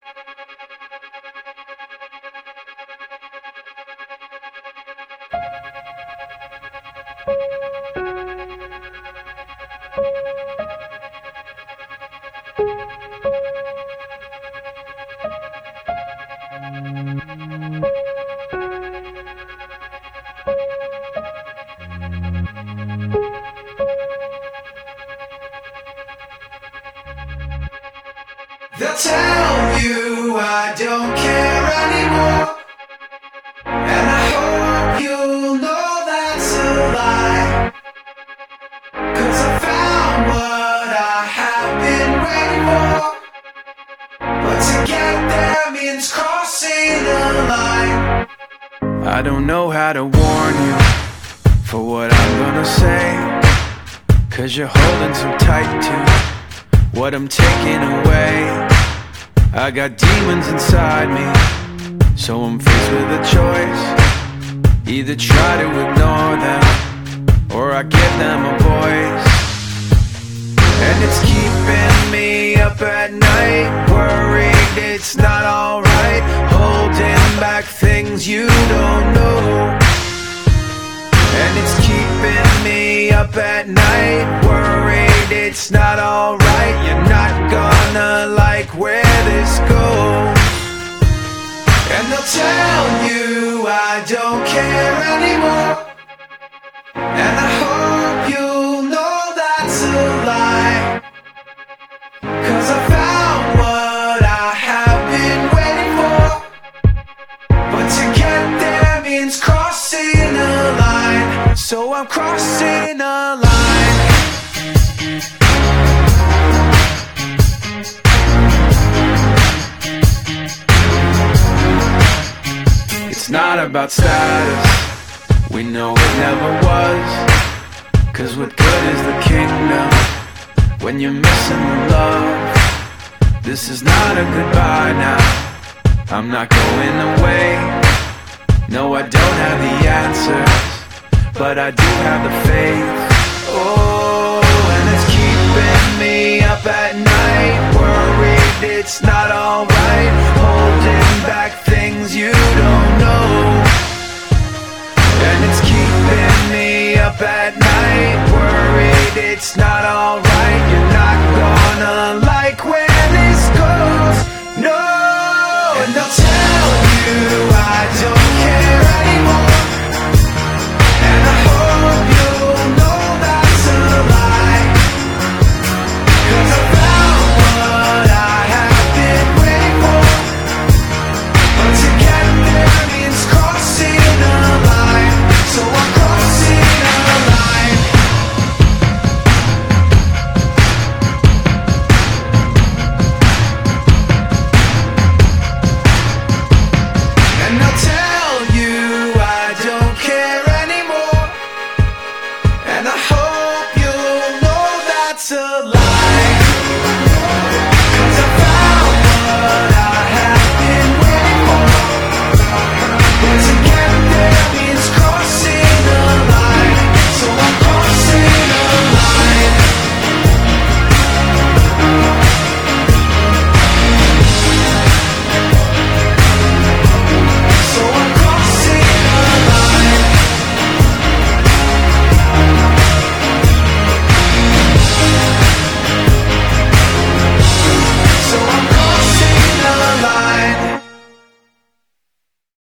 They'll tell you I don't care anymore, and I hope you'll know that's a lie. 'Cause I found what I have been waiting for, but to get there means crossing the line. I don't know how to warn you for what I'm gonna say, 'cause you're holding so tight to what I'm taking away. I got demons inside me, so I'm faced with a choice. Either try to ignore them, or I give them a voice. And it's keeping me up at night, worried it's not alright, holding back things you don't know. And it's keeping me up at night, worried it's not alright. You're not gonna like where this goes. And they'll tell you I don't care anymore, and I hope you'll know that's a lie. 'Cause I found what I have been waiting for, but to get there means crossing a line. So I'm crossing a line. It's not about status, we know it never was. 'Cause what good is the kingdom when you're missing the love? This is not a goodbye now, I'm not going away. No, I don't have the answers, but I do have the faith. Oh, and it's keeping me up at night, worried it's not alright, holding back things you don't know. And it's keeping me up at night, worried it's not alright. You're not gonna like where